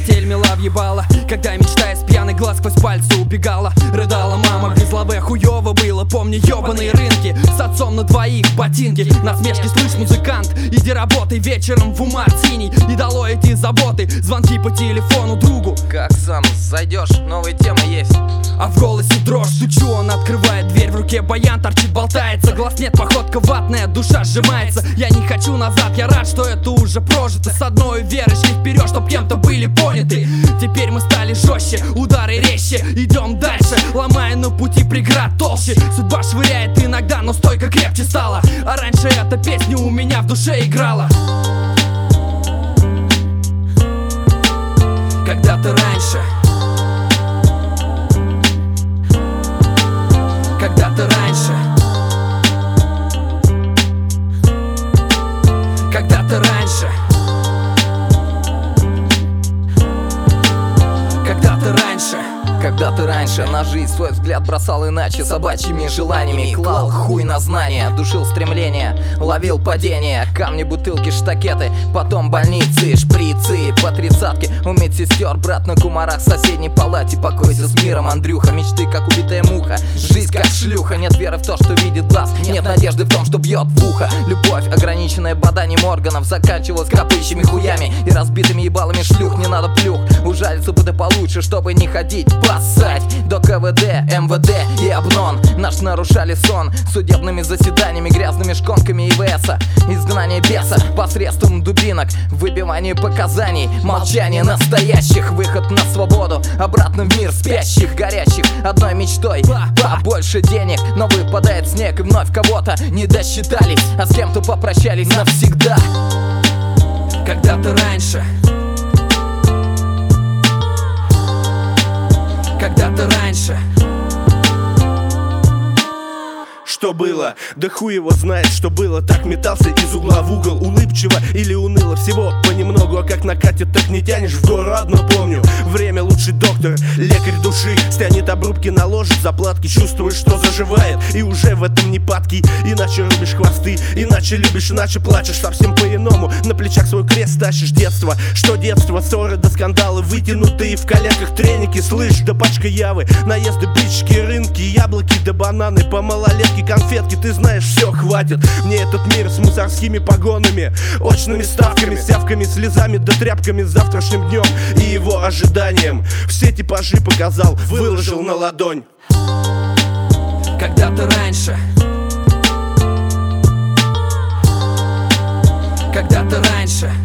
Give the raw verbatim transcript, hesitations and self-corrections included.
метель мела въебала, когда мечта из пьяных глаз сквозь пальцы убегала. Рыдала мама, без лаве хуёво было. Помню ёбаные рынки, с отцом на двоих ботинки. Насмешки, слышь, музыкант, иди работай вечером в ума синий. И дало эти заботы, звонки по телефону другу. Как сам зайдешь, новые темы есть. А в голосе дрожь, стучу, он открывает дверь. В руке баян торчит, болтается. Глаз нет, походка ватная, душа сжимается. Я не хочу назад, я рад, что это уже прожито. С одной верой шли вперед, чтоб кем-то были поняты. Теперь мы стали жестче, удары резче. Идем дальше, ломая на пути преград толще. Судьба швыряет иногда, но стойка крепче стала. А раньше эта песня у меня в душе играла. Когда-то раньше, когда-то раньше, когда-то раньше, когда-то раньше. Когда-то раньше на жизнь свой взгляд бросал иначе, собачьими желаниями клал хуй на знания, душил стремления, ловил падения. Камни, бутылки, штакеты, потом больницы, шприцы, по тридцатке у медсестер. Брат на кумарах в соседней палате, покойся с миром, Андрюха. Мечты, как убитая муха, жизнь как шлюха. Нет веры в то, что видит глаз, нет надежды в том, что бьет в ухо. Любовь, ограниченная боданием органов, заканчивалась копыщими хуями и разбитыми ебалами шлюх. Не надо плюх, ужалиться бы да получше, чтобы не ходить поссать до ка вэ дэ, эм вэ дэ и обнон. Наш нарушали сон судебными заседаниями, грязными шконками и вэ эса. Изгнание беса посредством дубинок, выбивание показаний, молчание настоящих. Выход на свободу, обратно в мир спящих, горящих одной мечтой побольше денег. Но выпадает снег и вновь кого-то не досчитались, а с кем-то попрощались навсегда. Когда-то раньше, когда-то раньше. Что было? Да хуй его знает, что было. Так метался из угла в угол, улыбчиво или уныло. Всего понемногу, а как накатит, так не тянешь в гору. Одно помню, время лучший доктор, лекарь души. Стянет обрубки, наложит заплатки. Чувствуешь, что заживает, и уже в этом не падки. Иначе рубишь хвосты, иначе любишь, иначе плачешь. Совсем по-иному, на плечах свой крест тащишь. Детство, что детство, ссоры до скандалы, вытянутые в коленках треники. Слышь, да пачка явы, наезды, брички, рынки, яблоки да бананы, по малолетке конфетки. Ты знаешь, все, хватит мне этот мир с мусорскими погонами, очными ставками, сявками, слезами да тряпками, завтрашним днем и его ожиданием. Все типажи показал, выложил на ладонь. Когда-то раньше, когда-то раньше.